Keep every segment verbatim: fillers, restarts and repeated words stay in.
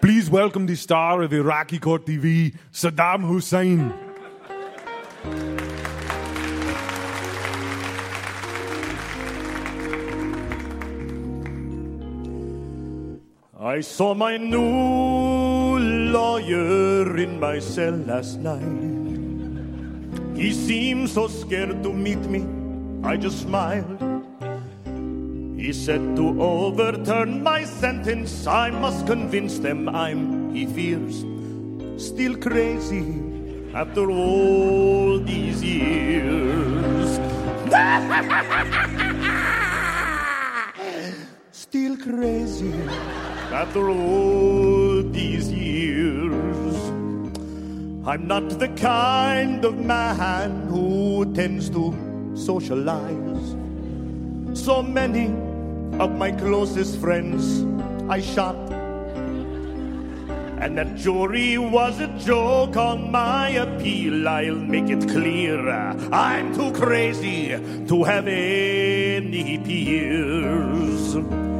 Please welcome the star of Iraqi Court T V, Saddam Hussein. I saw my new lawyer in my cell last night. He seemed so scared to meet me. I just smiled. He said to overturn my sentence, I must convince them I'm, he fears, still crazy after all these years. Still crazy after all these years. I'm not the kind of man who tends to socialize. So many of my closest friends I shot, and that jury was a joke on my appeal. I'll make it clear, I'm too crazy to have any peers.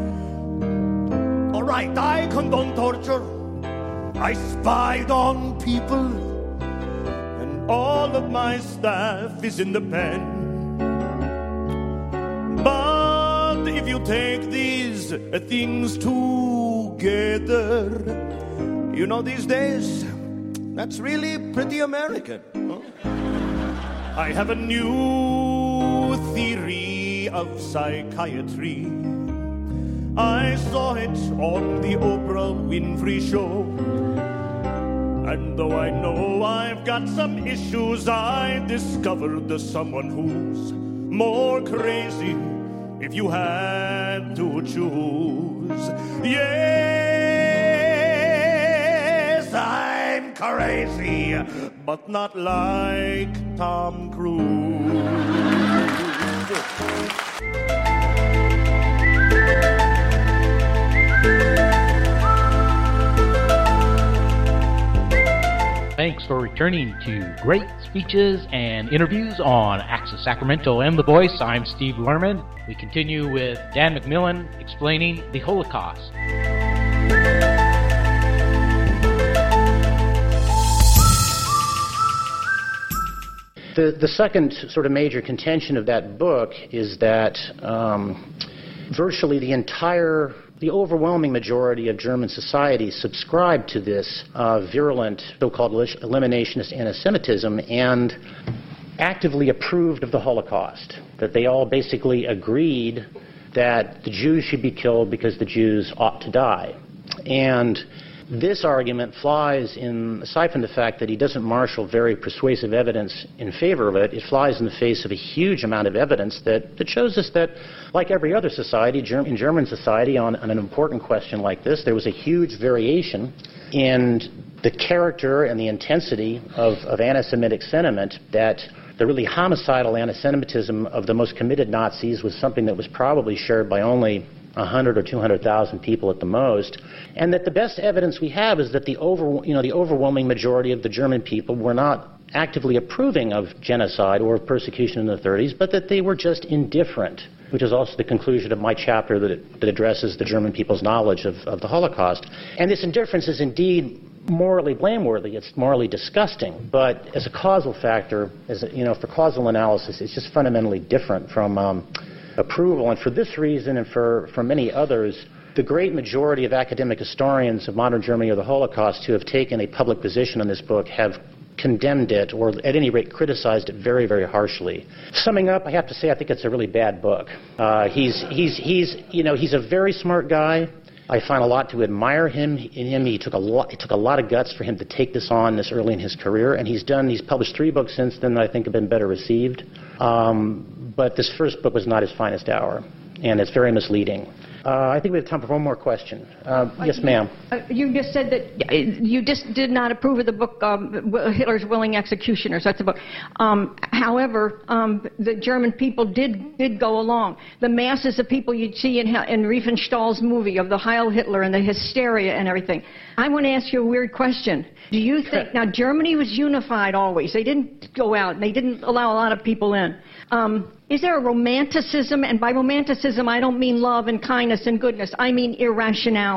All right, I condone torture. I spied on people, and all of my staff is in the pen. But if you take these things together, you know, these days, that's really pretty American. Huh? I have a new theory of psychiatry. I saw it on the Oprah Winfrey Show. And though I know I've got some issues, I discovered there's someone who's more crazy if you had to choose. Yes, I'm crazy, but not like Tom Cruise. Thanks for returning to Great Speeches and Interviews on Access Sacramento and The Voice. I'm Steve Lerman. We continue with Dan McMillan explaining the Holocaust. The, the second sort of major contention of that book is that um, virtually the entire The overwhelming majority of German society subscribed to this uh, virulent so-called eliminationist anti-Semitism and actively approved of the Holocaust, that they all basically agreed that the Jews should be killed because the Jews ought to die. And this argument flies in, aside from the fact that he doesn't marshal very persuasive evidence in favor of it, it flies in the face of a huge amount of evidence that, that shows us that, like every other society, in German society, on, on an important question like this, there was a huge variation in the character and the intensity of, of anti-Semitic sentiment, that the really homicidal anti-Semitism of the most committed Nazis was something that was probably shared by only one hundred or two hundred thousand people at the most, and that the best evidence we have is that the over, you know, the overwhelming majority of the German people were not actively approving of genocide or of persecution in the thirties, but that they were just indifferent, which is also the conclusion of my chapter that, that addresses the German people's knowledge of, of the Holocaust. And this indifference is indeed morally blameworthy. It's morally disgusting, but as a causal factor, as a, you know, for causal analysis, it's just fundamentally different from um, approval. And for this reason, and for, for many others, the great majority of academic historians of modern Germany or the Holocaust who have taken a public position on this book have condemned it, or at any rate criticized it very, very harshly. Summing up, I have to say I think it's a really bad book. Uh, he's, he's, he's, you know, he's a very smart guy. I find a lot to admire him in him. He took a lot. It took a lot of guts for him to take this on this early in his career, and he's done. He's published three books since then that I think have been better received. Um, but this first book was not his finest hour, and it's very misleading. Uh, I think we have time for one more question. Uh, yes, ma'am. Uh, you just said that you just did not approve of the book um, Hitler's Willing Executioners. That's the book. Um, however, um, the German people did did go along. The masses of people you'd see in, in Riefenstahl's movie of the Heil Hitler and the hysteria and everything. I want to ask you a weird question. Do you think, now Germany was unified always. They didn't go out. They didn't allow a lot of people in. Um, is there a romanticism, and by romanticism I don't mean love and kindness and goodness, I mean irrationality.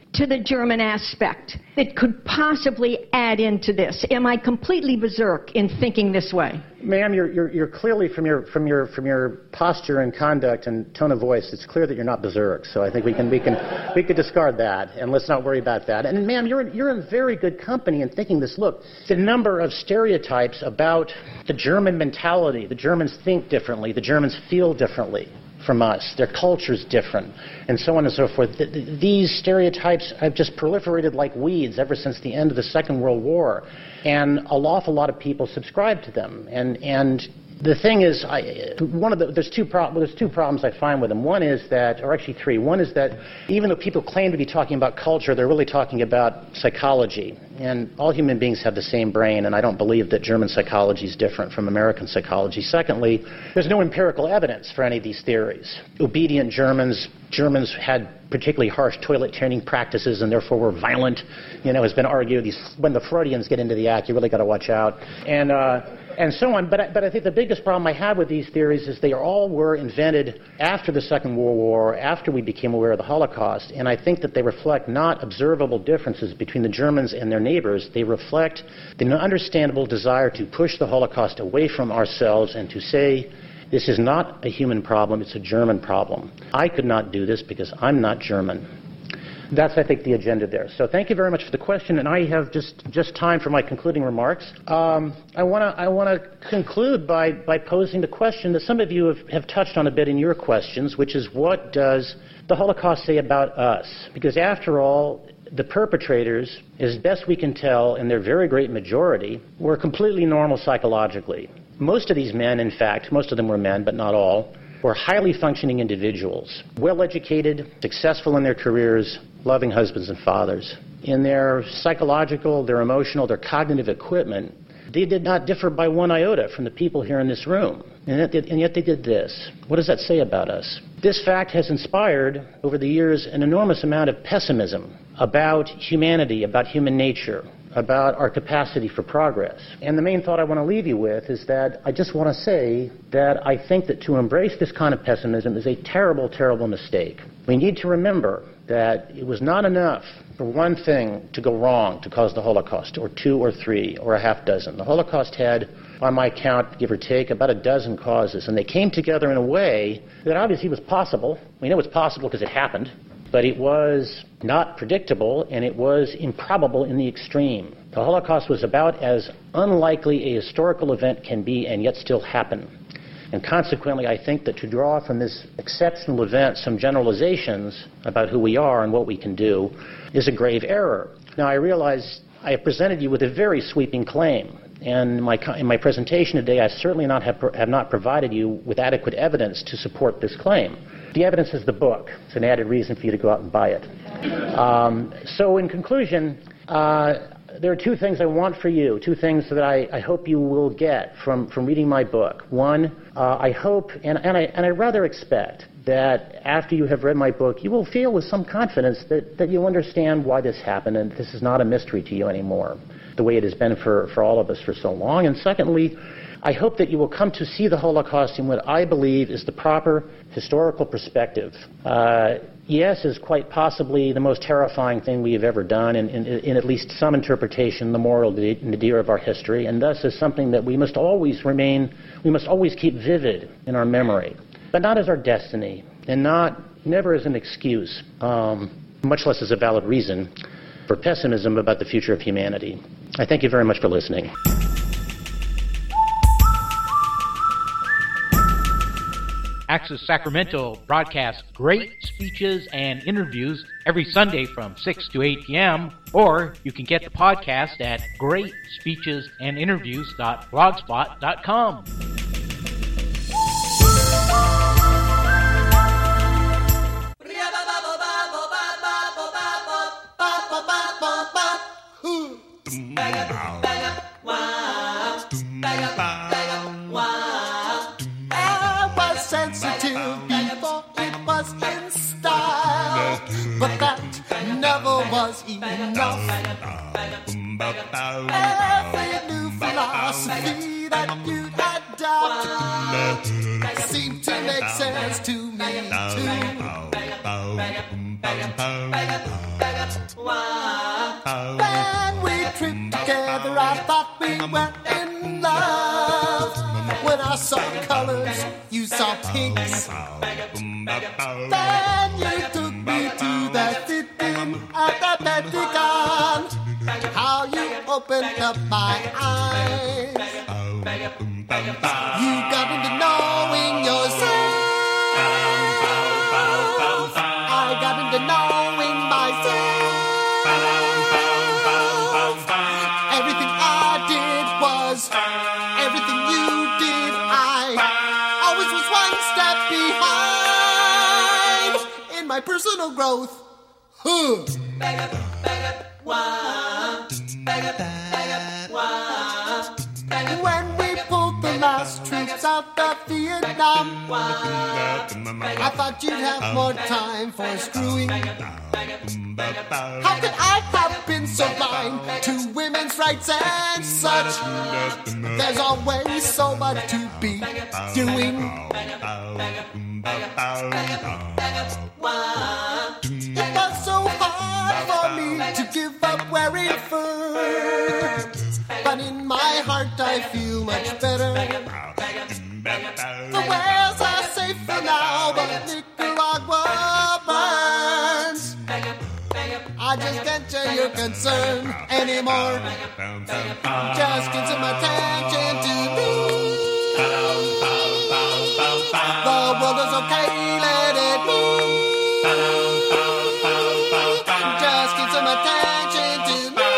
to the German aspect that could possibly add into this? Am I completely berserk in thinking this way? Ma'am, you're, you're, you're clearly, from your, from, your, from your posture and conduct and tone of voice, it's clear that you're not berserk. So I think we can, we can, we could discard that, and let's not worry about that. And ma'am, you're, you're in very good company in thinking this. Look, the number of stereotypes about the German mentality, the Germans think differently, the Germans feel differently from us, their culture's different, and so on and so forth. Th- th- these stereotypes have just proliferated like weeds ever since the end of the Second World War, and an awful lot of people subscribe to them. And and the thing is, I, one of the there's two pro- well, there's two problems I find with them. One is that, or actually three. One is that even though people claim to be talking about culture, they're really talking about psychology. And all human beings have the same brain, and I don't believe that German psychology is different from American psychology. Secondly, there's no empirical evidence for any of these theories. Obedient Germans, Germans had particularly harsh toilet training practices and therefore were violent, you know, has been argued. These, when the Freudians get into the act, you really got to watch out. And, uh, and so on. But, but I think the biggest problem I have with these theories is they all were invented after the Second World War, after we became aware of the Holocaust. And I think that they reflect not observable differences between the Germans and their neighbors. They reflect the understandable desire to push the Holocaust away from ourselves and to say, this is not a human problem, it's a German problem. I could not do this because I'm not German. That's, I think, the agenda there. So thank you very much for the question, and I have just, just time for my concluding remarks. Um, I want to I want to conclude by, by posing the question that some of you have, have touched on a bit in your questions, which is, what does the Holocaust say about us? Because after all, the perpetrators, as best we can tell, in their very great majority, were completely normal psychologically. Most of these men, in fact, most of them were men, but not all, were highly functioning individuals, well-educated, successful in their careers, loving husbands and fathers. In their psychological, their emotional, their cognitive equipment, they did not differ by one iota from the people here in this room. And yet, they, and yet they did this. What does that say about us? This fact has inspired, over the years, an enormous amount of pessimism about humanity, about human nature, about our capacity for progress. And the main thought I want to leave you with is that I just want to say that I think that to embrace this kind of pessimism is a terrible, terrible mistake. We need to remember that it was not enough for one thing to go wrong to cause the Holocaust, or two or three or a half dozen. The Holocaust had, on my count, give or take, about a dozen causes, and they came together in a way that obviously was possible. We know it's possible because it happened. But it was not predictable, and it was improbable in the extreme. The Holocaust was about as unlikely a historical event can be and yet still happen. And consequently, I think that to draw from this exceptional event some generalizations about who we are and what we can do is a grave error. Now, I realize I have presented you with a very sweeping claim. And in my, in my presentation today, I certainly not have, have not provided you with adequate evidence to support this claim. The evidence is the book. It's an added reason for you to go out and buy it. Um, so in conclusion, uh, there are two things I want for you, two things that I, I hope you will get from, from reading my book. One, uh, I hope, and, and, I, and I rather expect, that after you have read my book, you will feel with some confidence that, that you understand why this happened, and this is not a mystery to you anymore, the way it has been for, for all of us for so long. And secondly, I hope that you will come to see the Holocaust in what I believe is the proper historical perspective. Uh, yes is quite possibly the most terrifying thing we have ever done, in, in, in at least some interpretation, the moral nadir of our history, and thus is something that we must always remain, we must always keep vivid in our memory, but not as our destiny, and not, never as an excuse, um, much less as a valid reason for pessimism about the future of humanity. I thank you very much for listening. Access Sacramento broadcasts great speeches and interviews every Sunday from six to eight p.m. Or you can get the podcast at great speeches and interviews dot blogspot dot com. But that never was enough. Every new philosophy that you'd adopt seemed to make sense to me too. When we tripped together, I thought we were in love. When I saw colors, you saw pinks. Then you took me to the city at the Pentagon. How you opened up my eyes. You got into knowing yourself. I got into knowing myself. Everything I did was everything you did. I always was one step behind in my personal growth. Huh. When we pulled the last troops out of Vietnam, I thought you'd have more time for screwing. How could I have been so blind to women's rights and such? There's always so much to be doing. It was so hard for me to give up wearing fur, but in my heart I feel much better. The wares are safe for now, but Nicaragua burns. I just can't share your concern anymore. Just give some attention to me. The world is okay, let it be. Just give some attention to me.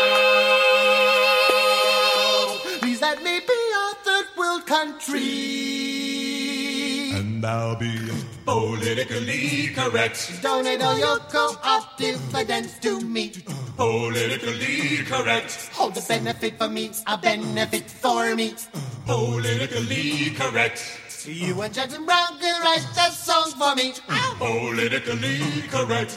Please let me be a third world country. And I'll be politically correct. Donate all your co-op dividends to me. Politically correct. Hold the benefit for me, a benefit for me. Politically correct. You and Jackson Brown can write that song for me. Politically correct.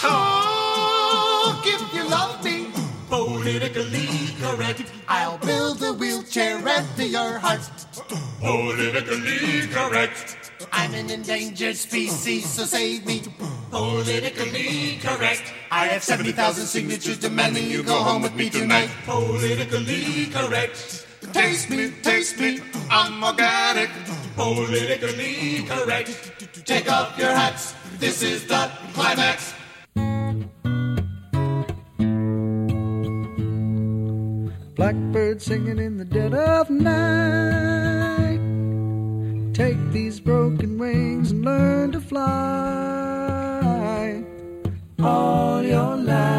Oh, if you love me, Politically correct. I'll build a wheelchair into your heart. Politically correct. I'm an endangered species, so save me. Politically correct. I have seventy thousand signatures demanding you go home with me tonight. Politically correct. Taste me, taste me, I'm organic. Politically correct. Take off your hats, this is the climax. Blackbird singing in the dead of night. Take these broken wings and learn to fly. All your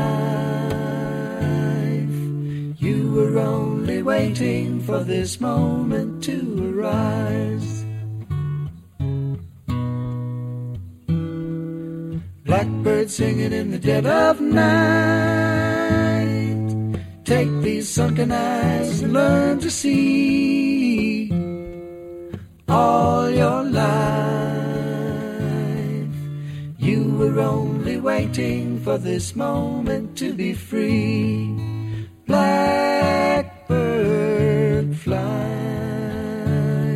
life, you were only waiting for this moment to arise. Blackbird singing in the dead of night. Take these sunken eyes and learn to see. All your life, you were only waiting for this moment to be free. Blackbird fly,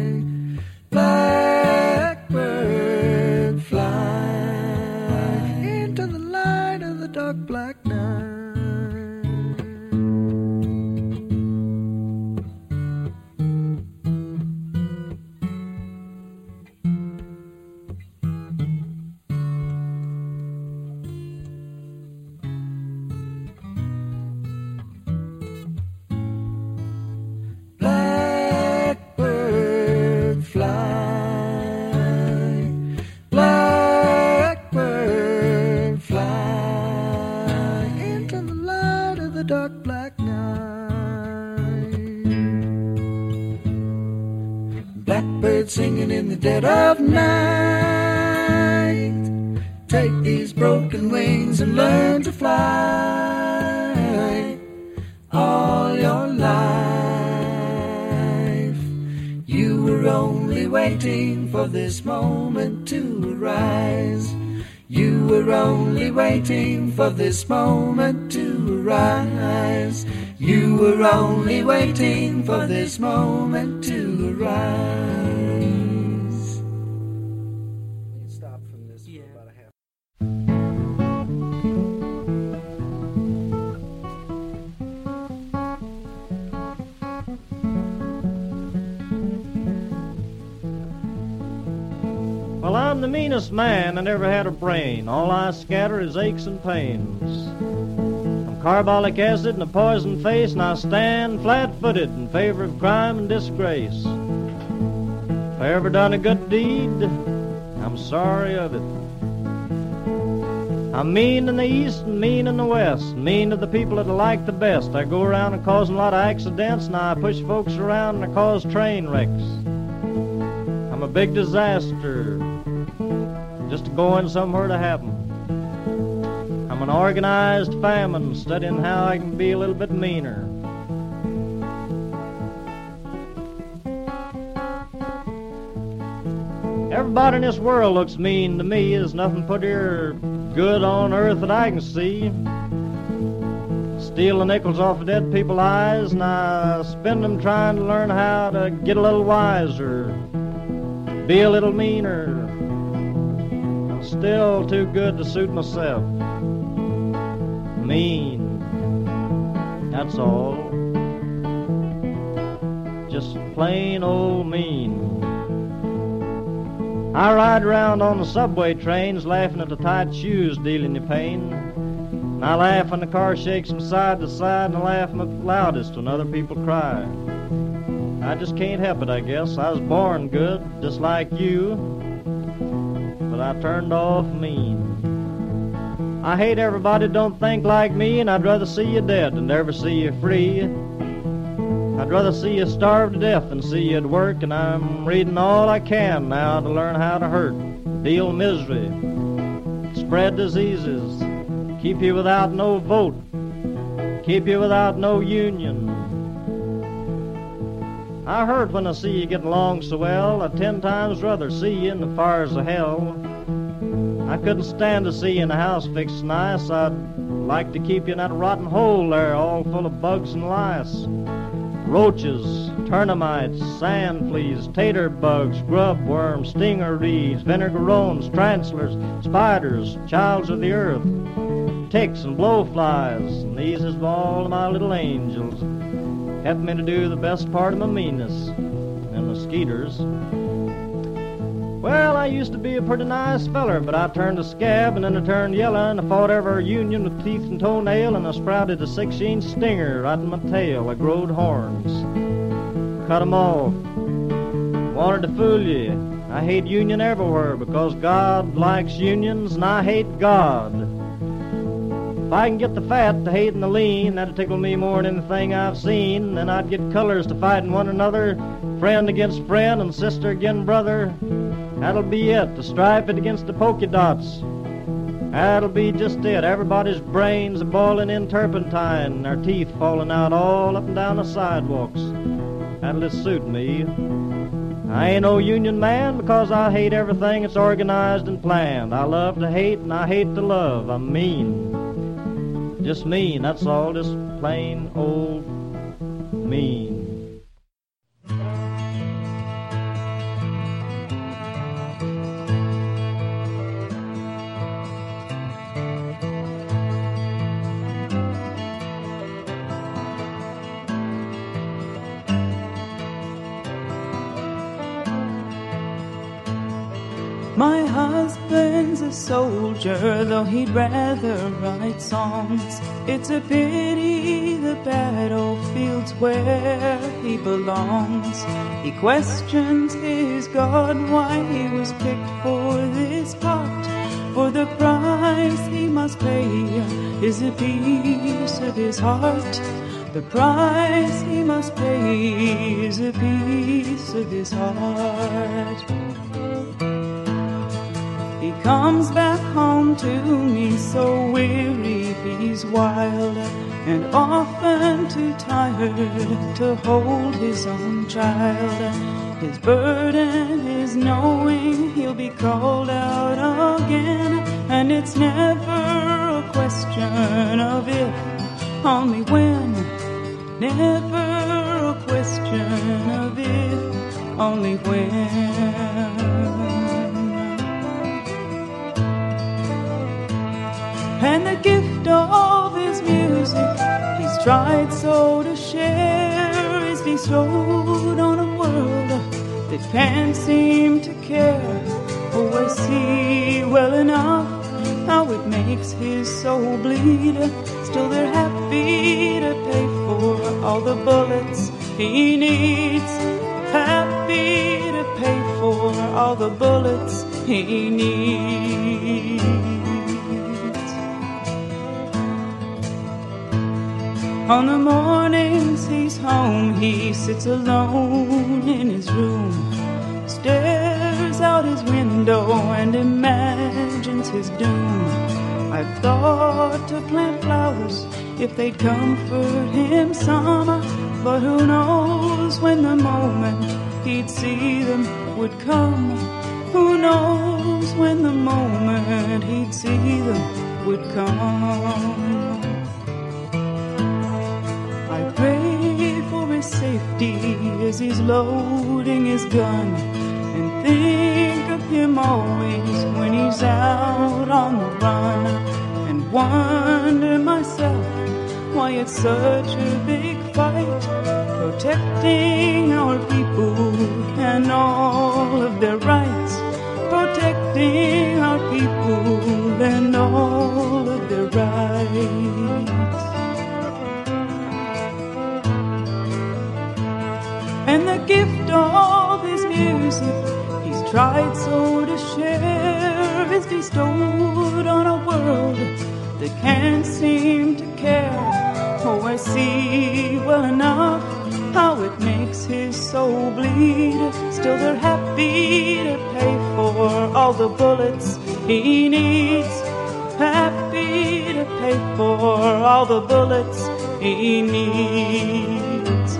blackbird fly into the light of the dark black night. Singing in the dead of night. Take these broken wings and learn to fly. All your life, you were only waiting for this moment to arise. You were only waiting for this moment to arise. You were only waiting for this moment to arise. Well, I'm the meanest man that ever had a brain. All I scatter is aches and pains. I'm carbolic acid and a poison face, and I stand flat-footed in favor of crime and disgrace. If I ever done a good deed, I'm sorry of it. I'm mean in the east and mean in the west, mean to the people that I like the best. I go around and causing a lot of accidents, and I push folks around and I cause train wrecks. I'm a big disaster, just going somewhere to happen. I'm an organized famine, studying how I can be a little bit meaner. Everybody in this world looks mean to me. There's nothing put here good on earth that I can see. Steal the nickels off of dead people's eyes, and I spend them trying to learn how to get a little wiser, be a little meaner. I'm still too good to suit myself. Mean, that's all. Just plain old mean. I ride around on the subway trains laughing at the tight shoes dealing you pain. And I laugh when the car shakes from side to side, and I laugh my loudest when other people cry. I just can't help it, I guess. I was born good, just like you, but I turned off mean. I hate everybody that don't think like me, and I'd rather see you dead than ever see you free. I'd rather see you starve to death than see you at work, and I'm reading all I can now to learn how to hurt, deal misery, spread diseases, keep you without no vote, keep you without no union. I hurt when I see you getting along so well. I'd ten times rather see you in the fires of hell. I couldn't stand to see you in a house fixed nice. I'd like to keep you in that rotten hole there, all full of bugs and lice. Roaches, termites, sand fleas, tater bugs, grub worms, stinger reeds, vinegarones, translers, spiders, childs of the earth, ticks and blowflies, and these is all my little angels. Help me to do the best part of my meanness, and mosquitoes. Well, I used to be a pretty nice feller, but I turned a scab, and then I turned yellow, and I fought every union with teeth and toenail, and I sprouted a six-inch stinger right in my tail. I growed horns, cut 'em off, wanted to fool you. I hate union everywhere, because God likes unions, and I hate God. If I can get the fat to hating the lean, that'd tickle me more than anything I've seen. Then I'd get colors to fighting one another, friend against friend and sister against brother. That'll be it, the stripe it against the polka dots. That'll be just it. Everybody's brains are boiling in turpentine, and their teeth falling out all up and down the sidewalks. That'll just suit me. I ain't no union man because I hate everything that's organized and planned. I love to hate and I hate to love. I'm mean. Just mean, that's all, just plain old mean. My husband's a soldier, though he'd rather write songs. It's a pity the battlefield's where he belongs. He questions his God why he was picked for this part. For the price he must pay is a piece of his heart. The price he must pay is a piece of his heart. He comes back home to me so weary he's wild, and often too tired to hold his own child. His burden is knowing he'll be called out again, and it's never a question of if, only when. Never a question of if, only when. And the gift of his music he's tried so to share is bestowed on a world that can't seem to care Oh, I see well enough how it makes his soul bleed. Still they're happy to pay for all the bullets he needs. Happy to pay for all the bullets he needs. On the mornings he's home, he sits alone in his room, stares out his window and imagines his doom. I've thought to plant flowers if they'd comfort him some, but who knows when the moment he'd see them would come. Who knows when the moment he'd see them would come. I pray for his safety as he's loading his gun, and think of him always when he's out on the run, and wonder myself why it's such a big fight, protecting our people and all of their rights, protecting our people and all of their rights. And the gift of his music he's tried so to share is bestowed on a world that can't seem to care. Oh, I see well enough how it makes his soul bleed. Still they're happy to pay for all the bullets he needs. Happy to pay for all the bullets he needs.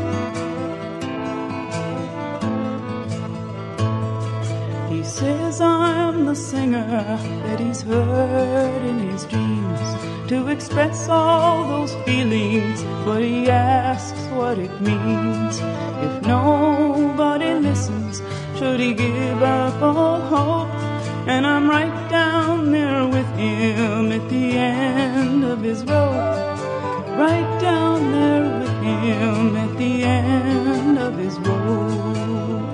He says I'm the singer that he's heard in his dreams, to express all those feelings, but he asks what it means. If nobody listens, should he give up all hope? And I'm right down there with him at the end of his rope, right down there with him at the end of his rope.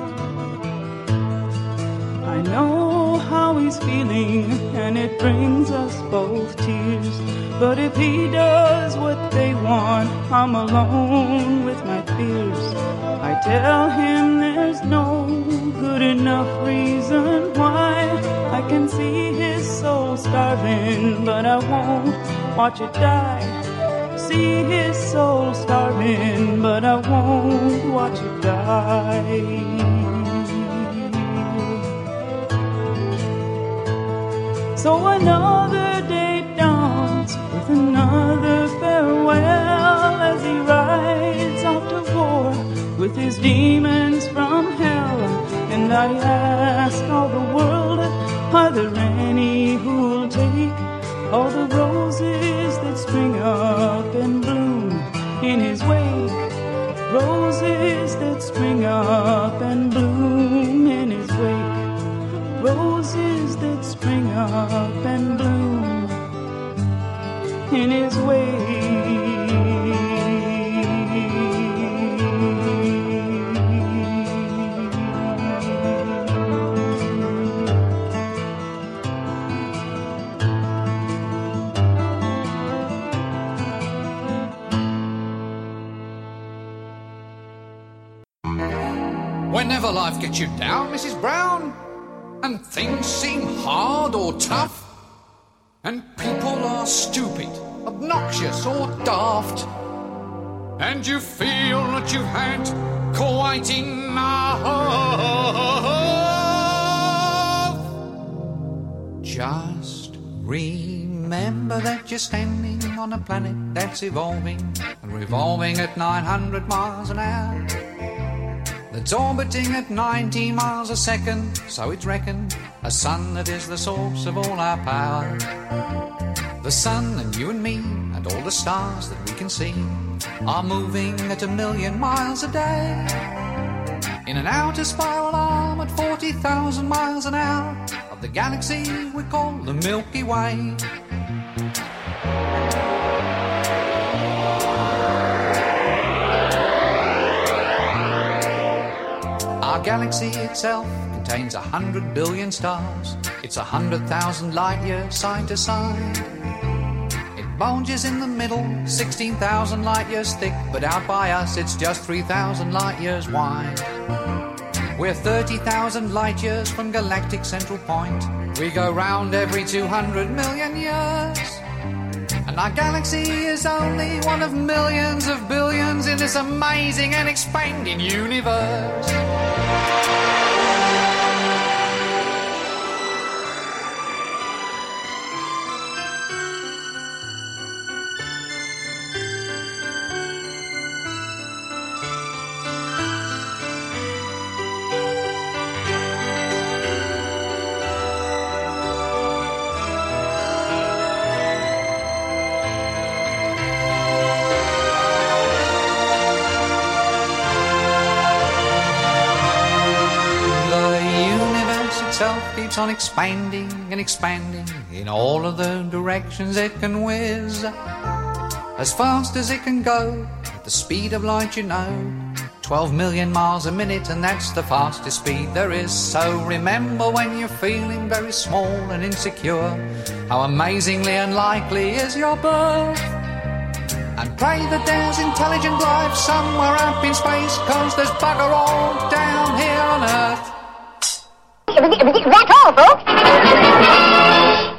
I know how he's feeling, and it brings us both tears. But if he does what they want, I'm alone with my fears. I tell him there's no good enough reason why. I can see his soul starving, but I won't watch it die. See his soul starving, but I won't watch it die. So another day dawns with another farewell as he rides off to war with his demons from hell. And I ask all the world, are there any who'll take all the roses that spring up and bloom in his wake? Roses that spring up and bloom in his wake. Roses that spring up and bloom in his way. Whenever life gets you down, Missus Brown, and things seem hard or tough, and people are stupid, obnoxious or daft, and you feel that you've had quite enough, just remember that you're standing on a planet that's evolving and revolving at nine hundred miles an hour, that's orbiting at nineteen miles a second, so it's reckoned, a sun that is the source of all our power. The sun and you and me and all the stars that we can see are moving at a million miles a day in an outer spiral arm at forty thousand miles an hour of the galaxy we call the Milky Way. Our galaxy itself contains a hundred billion stars. It's a hundred thousand light years side to side. It bulges in the middle, sixteen thousand light years thick, but out by us it's just three thousand light years wide. We're thirty thousand light years from galactic central point. We go round every two hundred million years. And our galaxy is only one of millions of billions in this amazing and expanding universe. Keeps on expanding and expanding in all of the directions it can whiz. As fast as it can go, at the speed of light, you know, twelve million miles a minute, and that's the fastest speed there is. So remember when you're feeling very small and insecure, how amazingly unlikely is your birth. And pray that there's intelligent life somewhere up in space, 'cause there's bugger all down here on Earth. That's all, folks.